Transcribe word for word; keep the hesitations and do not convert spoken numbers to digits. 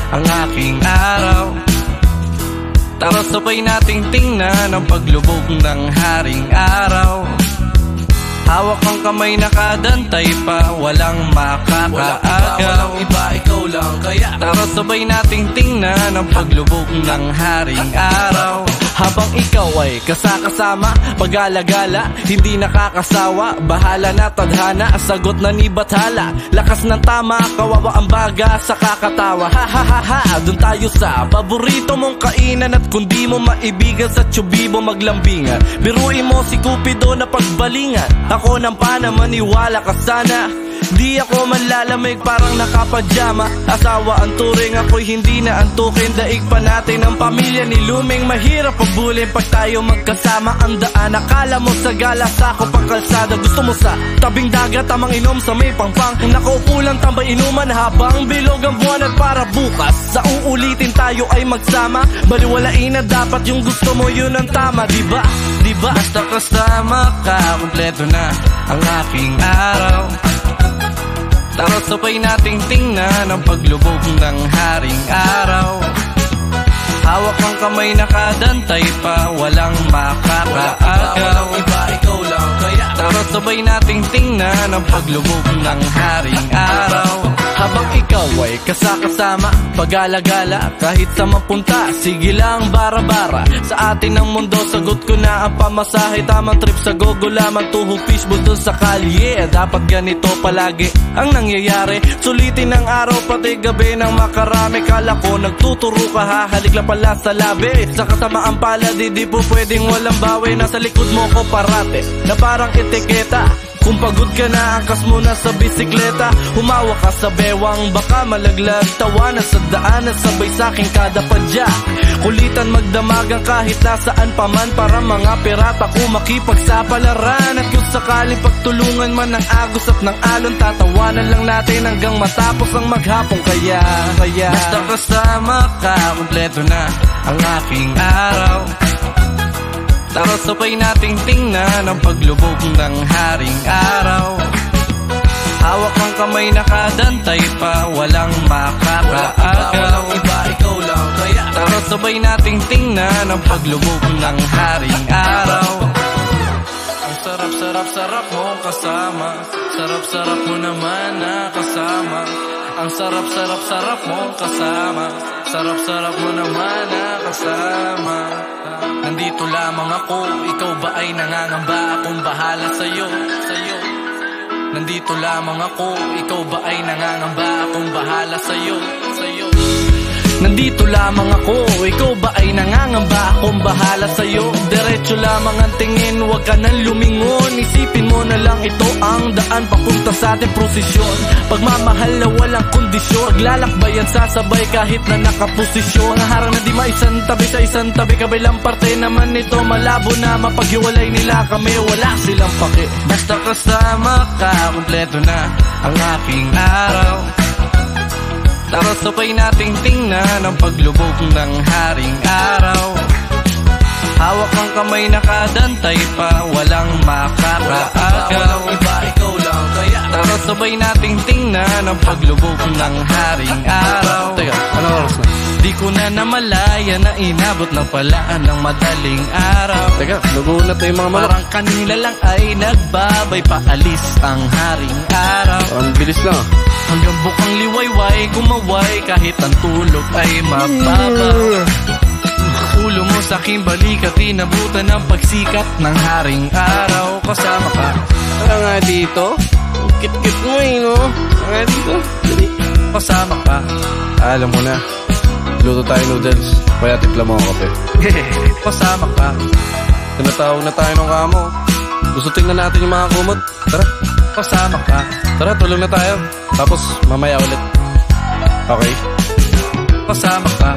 ang aking araw. Tara sabay nating tingnan ang paglubog ng haring araw. Hawak ang kamay nakadantay pa, walang makakaagaw. Walang iba, ikaw lang kaya. Tara sabay nating tingnan ang paglubog ng haring araw. Habang ikaw ay kasakasama, pag-alagala, hindi nakakasawa. Bahala na tadhana, sagot na ni Bathala. Lakas ng tama, kawawa ang baga sa kakatawa. Ha ha ha ha, dun tayo sa paborito mong kainan. At kung di mo maibigan sa tsubibo maglambingan, biruin mo si Cupido na pagbalingan. Ako nang pana, maniwala ka sana. Di ako manlalamig parang nakapadyama. Asawa ang turing, ako'y hindi na antukin. Daig pa natin ang pamilya ni Luming. Mahirap pabulin pag tayo magkasama. Ang daan, akala mo sa gala, sako pang kalsada. Gusto mo sa tabing dagat, tamang inom sa may pangpang. Nakaupo lang tambay inuman habang bilog ang buwan. At para bukas, sa uulitin tayo ay magsama. Baliwalain na dapat yung gusto mo, yun ang tama, diba? Diba? Basta kasama ka, kumpleto na ang aking araw. Tara sabay nating tingnan ang paglubog ng haring araw. Hawak ang kamay nakadantay pa, walang makakaagaw. Walang iba, ikaw lang kaya. Tara sabay nating tingnan ang paglubog ng haring araw. Habang ikaw ay kasakasama, pag-alagala, kahit sa mapunta, sige lang bara-bara. Sa atin ang mundo, sagot ko na ang pamasahe. Tamang trip sa gogo lamang, tuhong fishbowl dun sa kalye. Dapat ganito palagi ang nangyayari. Sulitin ang araw, pati gabi ng makarami. Kala ko nagtuturo ka, hahalik lang pala sa labi. Sa kasamaan pala, di di po pwedeng walang bawi. Nasa likod mo ko parate, na parang etiketa. Kung pagod ka na, angkas mo na sa bisikleta. Humawa ka sa bewang, baka malaglag. Tawanan sa daanan, sabay sa'king kada padya. Kulitan magdamagan kahit nasaan pa man, para mga pirata ko makipagsapalaran. At kung sakaling pagtulungan man ng agos at ng alon, tatawanan lang natin hanggang matapos ang maghapong. Kaya, kaya basta kasama ka, kumpleto na ang aking araw. Tara sabay nating tingnan ang paglubog ng haring araw. Hawak ang kamay nakadantay pa, walang makakaagaw. Walang iba, ikaw lang kaya. Tara sabay nating tingnan ang paglubog ng haring araw. Ang sarap-sarap-sarap mo kasama, sarap-sarap mo naman nakasama. Ang sarap-sarap-sarap mo kasama, sarap-sarap mo naman nakasama. Nandito lamang ako, ikaw ba ay nangangamba? Akong bahala sa'yo, sa'yo. Nandito lamang ako, ikaw ba ay nangangamba? Akong bahala sa'yo, sa'yo. Nandito lamang ako, ikaw ba ay nangangamba? Akong bahala sa'yo. Diretso lamang ang tingin, huwag ka nang lumingon. Isipin mo na lang ito ang daan papunta sa ating prosesyon. Pagmamahal na walang kondisyon, maglalakbayan sasabay kahit na nakaposisyon. Ang harang na di maisang tabi sa isang tabi, kabilang parte naman nito malabo na mapaghiwalay nila kami, wala silang pake. Basta kasama ka, kumpleto na ang aking araw. Tara sabay nating tingnan ang paglubog ng haring araw. Hawak ang kamay nakadantay pa, walang makakaagaw. Walang iba, ikaw lang kaya. Tara sabay nating tingnan ang paglubog ng haring araw. Teka, ano oras na? Di ko na namalaya na inabot na pala ng madaling araw. Teka, nagulat na yung mga manok. Parang kanila lang ay nagbabay, paalis ang haring araw. Ang bilis lang ah. Hanggang bukang liwayway, gumaway kahit ang tulog ay mababaw. Ulo mo sa aking balikat, inabutan ng pagsikat ng haring araw. Kasama ka. Tara nga dito. Kit-kit mo eh, no? Tara nga dito. Dali. Kasama ka. Alam mo na, luto tayo noodles. Kaya tipla mo ang kape. Kasama ka. Tinatawag na tayo ng kamo. Gusto tingnan natin yung mga kumot. Tara. Kasama ka. Tara, tulong na tayo. Tapos mamaya ulit. Okay? Kasama ka.